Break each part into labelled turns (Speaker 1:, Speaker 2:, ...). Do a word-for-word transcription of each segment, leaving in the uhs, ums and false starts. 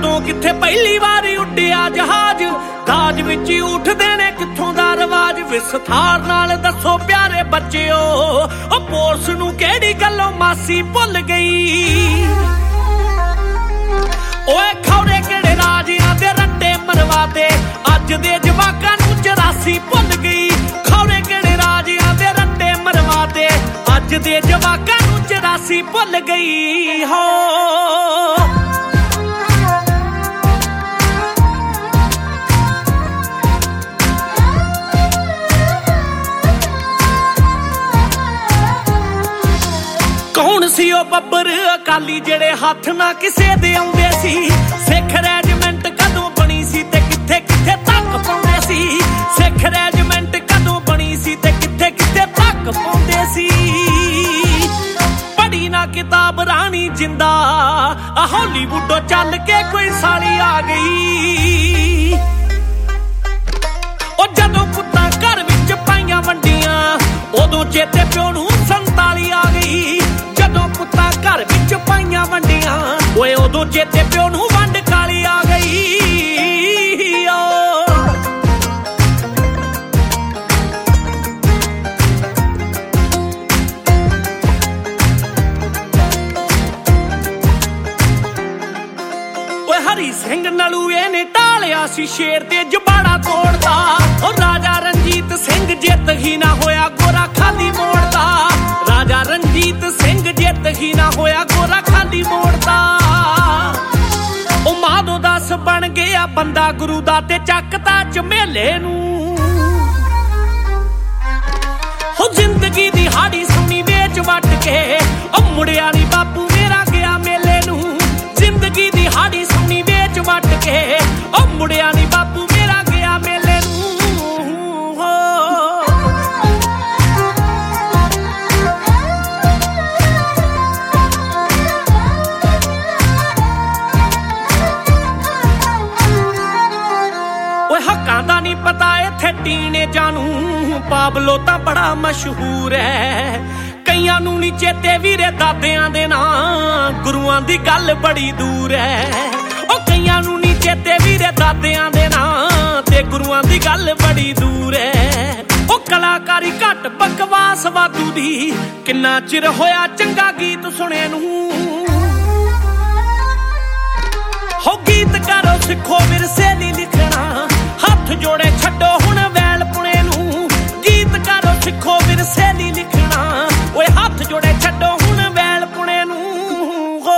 Speaker 1: कदों किथे पहली वारी उड्डिया जहाज दाज विच उठदे ने कित्थों दा रवाज विस्तार नाल दसो प्यारे बच्चिओ ओ पोरस नूं किहड़ी गल्लों मासी भुल गई ओए खौरे किहड़े राजियां दे रट्टे मरवाते अज दे जवाकां नूं चौरासी भुल गई खौरे किहड़े राजियां दे रट्टे मरवाते अज दे जवाकां नूं चौरासी भुल गई हो कौन सी ओ बब्बर अकाली जेड़े हाथ ना किसे दे आउंदे सी सिख रेजिमेंट कदों बनी सी ते किथे किथे तक पाउंदे सी सिख रेजिमेंट कदों बनी सी ते किथे किथे तक पाउंदे सी पढ़ी ना किताब रानी जिंदा आ हॉलीवुडों चल के कोई साली आ गई ओ जदों पुत्तां घर विच पाइयां वंडियां उदों चेते प्यो नूं संताली आ गई जदों पुत्तां घर विच पाइयां वंडियां ओए उदों चेते प्यो नूं वंड काली आ गई ओए हरी सिंह नलूए ने टालिया सी शेर ते जबाड़ा तोड़दा ओ राजा रणजीत सिंह जित ही ना होया गोरा खाली मोड़दा राजा रणजीत सिंह जित ही ना होया गोरा खाली मोड़दा ओ माधो दास बन गया बंदा गुरु दा ते चकता झमेले नूं हो जिंदगी दी हाड़ी सुनी वेच वट के ओ मुड़िया नी बापू मेरा गया मेले नूं जिंदगी दी हाड़ी सुनी वेच वट के ओ मुड़िया नी बापू मेरा गया मेले नूं हक्कां दा नहीं पता इत्थे टीने जानू पाबलो तां बड़ा मशहूर है कईयां नूं नी चेते वीरे दादियां दे नां गुरुआं दी गल बड़ी दूर है ओ कईयां नूं नी चेते वीरे दादियां दे नां ते गुरुआं दी गल बड़ी दूर है ओ कलाकारी घट बकवास वादू दी किन्ना चिर होया चंगा गीत सुने नूं हो गीत करो सिखो विरसे दी लिखना हथ जोड़े छड्डो हुण वैल पुणे नूं गीत करो सिखो विरसे दी लिखना ओए हथ जोड़े छड्डो हुण वैल पुणे नूं हो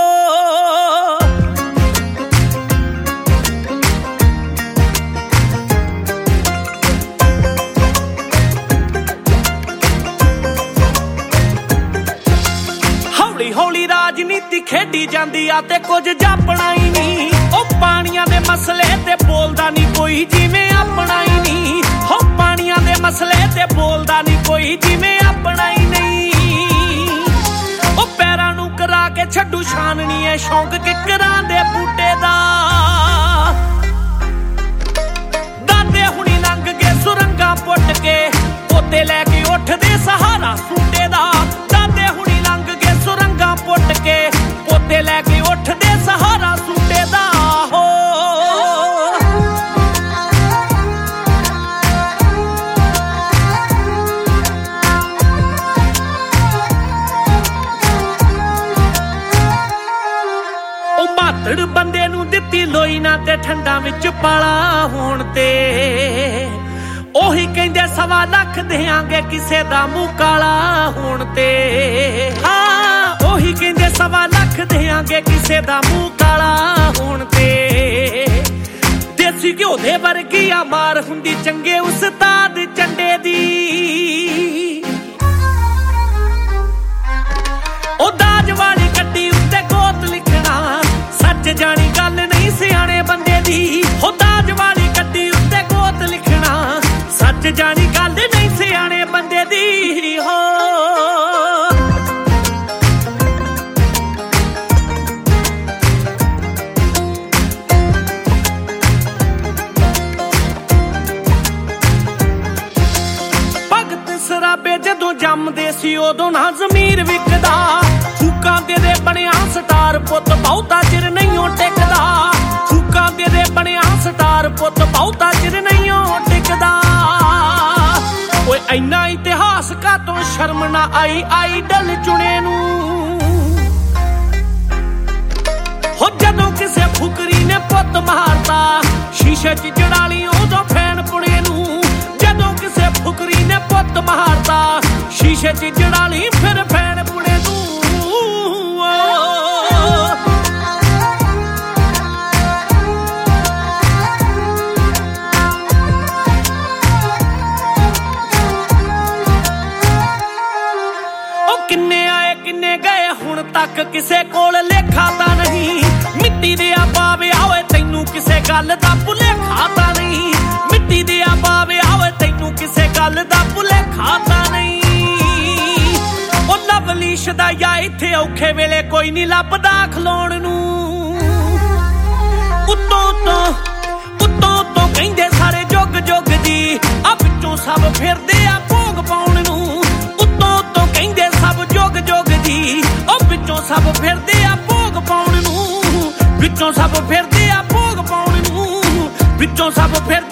Speaker 1: हौली हौली राजनीति खेडी जांदी आ ते कुछ जापना ही नहीं ओ पानियां दे मसले ते बोलदा नहीं कोई जिवें अपना ही नहीं हो पानियां दे मसले ते बोलदा नहीं कोई जिवें अपना ही नहीं ओ पैरां नूं करा के छड्डू छाननी है शौक किकरां दे बूटे दा दादे हुणी लंघ के सुरंगां पुੱਟ के पोते लैके उठदे सहारा सूटे दा दादे हुणी लंघ के सुरंगां पुੱਟ के पोते लैके उठदे सहारा सूटे दा हो मातड़ बंदे नूं दित्ती लोई ना ते ठंडा विच पाला होण ते ओही कहंदे सवा लख देंगे किसे दा मूंह काला होण ते हाँ ओही कहंदे सवा लख देंगे किसे दा मूंह काला होण ते देसी घ्यो दे वर्गी आ मार हुंदी चंगे उस्ताद चंडे दी ओ दाज वाली गड्डी उत्ते गोत लिखना सच जानी गल नहीं सियाणे बंदे दी हो दाज वाली गड्डी उत्ते गोत लिखना सच जानी गल नहीं सियाणे बंदे दी हो शराबे जदों जमदे सी उदों ना ज़मीर विकदा फूकां दे दे बनिया स्टार पुत बहुता चिर नहीं टेकदा। ਬਹੁਤਾ ਚਿਰ ਨਹੀਂ ਉਹ ਟਿਕਦਾ ਓਏ ਇੰਨਾ ਇਤਿਹਾਸ ਕਾਤੋਂ ਸ਼ਰਮ ਨਾ ਆਈ ਆਈਡਲ ਚੁਣੇ ਨੂੰ ਹੋ ਜਦੋਂ ਕਿਸੇ ਫੁਕਰੀ ਨੇ ਪੁੱਤ ਮਾਰਤਾ ਸ਼ੀਸ਼ੇ 'ਚ ਜੜਾਲੀ ਉਦੋਂ ਫੈਨ ਪੁਣੇ ਨੂੰ ਜਦੋਂ ਕਿਸੇ ਫੁਕਰੀ ਨੇ ਪੁੱਤ ਮਾਰਤਾ ਸ਼ੀਸ਼ੇ 'ਚ ਜੜਾਲੀ ਫਿਰ ਫੈਨ ਪੁਣੇ ਨੂੰ ਉਹ ਕਿੰਨੇ ਆਏ ਕਿੰਨੇ ਗਏ ਹੁਣ ਤੱਕ ਕਿਸੇ ਕੋਲ ਲੇਖਾ ਤਾਂ ਨਹੀਂ ਮਿੱਟੀ ਦੇ ਆ ਪਾਵੇ ਓਏ ਤੈਨੂੰ ਕਿਸੇ ਗੱਲ ਦਾ ਭੁਲੇਖਾ ਤਾਂ ਨਹੀਂ ਮਿੱਟੀ ਦੇ ਆ ਪਾਵੇ ਓਏ ਤੈਨੂੰ ਕਿਸੇ ਗੱਲ ਦਾ ਭੁਲੇਖਾ ਤਾਂ ਨਹੀਂ ਉਹ ਲਵਲੀ ਸ਼ਦਾਇਆ ਇੱਥੇ ਔਖੇ ਵੇਲੇ ਕੋਈ ਨਹੀਂ ਲੱਭਦਾ ਖਲੋਣ ਨੂੰ ਉੱਤੋਂ ਤੋਂ ਉੱਤੋਂ ਤੋਂ ਕਹਿੰਦੇ ਸਾਰੇ ਜੁਗ ਜੁਗ ਦੀ ਆ ਵਿੱਚੋਂ ਸਭ ਫਿਰਦੇ ਆ ਭੋਗ ਪਾਉਣ ਨੂੰ ਉੱਤੋਂ ਤੋਂ ਕਹਿੰਦੇ ਸਭ ਜੁਗ ਜੁਗ ਦੀ ਉਹ ਵਿੱਚੋਂ ਸਭ ਫਿਰਦੇ ਆ ਭੋਗ ਪਾਉਣ ਨੂੰ ਵਿੱਚੋਂ ਸਭ ਫਿਰਦੇ ਆ ਭੋਗ ਪਾਉਣ ਨੂੰ ਵਿੱਚੋਂ ਸਭ ਫਿਰ